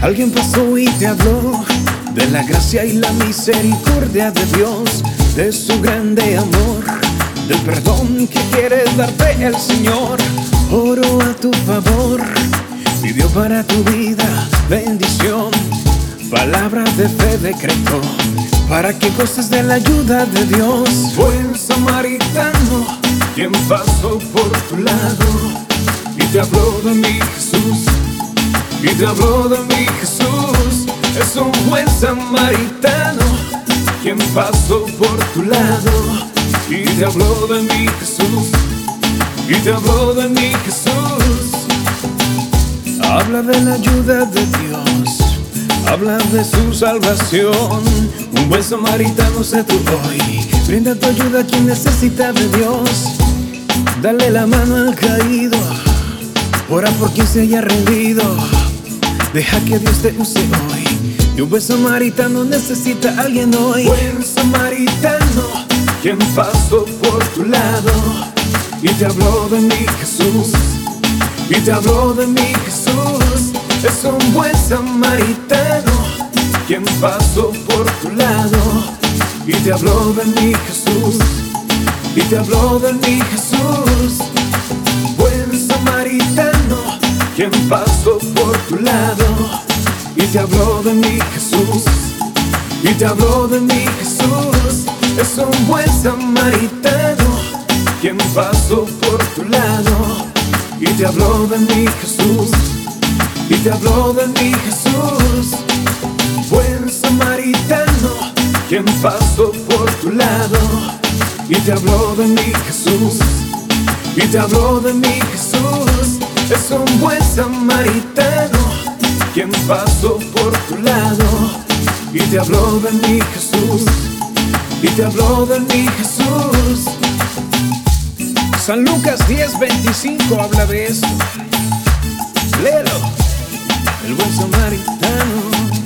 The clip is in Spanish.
Alguien pasó y te habló de la gracia y la misericordia de Dios, de su grande amor, del perdón que quiere darte el Señor. Oró a tu favor, pidió para tu vida bendición, palabras de fe decretó, para que goces de la ayuda de Dios. Buen samaritano, quien pasó por tu lado y te habló de mi Jesús, y te habló de mi Jesús. Es un buen samaritano, quien pasó por tu lado y te habló de mi Jesús, y te habló de mi Jesús. Habla de la ayuda de Dios, habla de su salvación. Un buen samaritano sé tú hoy, brinda tu ayuda a quien necesita de Dios. Dale la mano al caído, ora por quien se haya rendido. Deja que Dios te use hoy, y un buen samaritano necesita a alguien hoy. Buen samaritano, quien pasó por tu lado y te habló de mi Jesús, y te habló de mi Jesús. Es un buen samaritano, quien pasó por tu lado y te habló de mi Jesús, y te habló de mi Jesús. Buen samaritano, quien pasó por tu lado y te habló de mi Jesús, y te habló de mi Jesús. Es un buen samaritano, quien pasó por tu lado y te habló de mi Jesús, y te habló de mi Jesús. Buen samaritano, quien pasó por tu lado y te habló de mi Jesús, y te habló de mi Jesús. Es un buen samaritano, quien pasó por tu lado y te habló de mi Jesús, y te habló de mi Jesús. San Lucas 10:25 habla de esto. Léelo. El buen samaritano.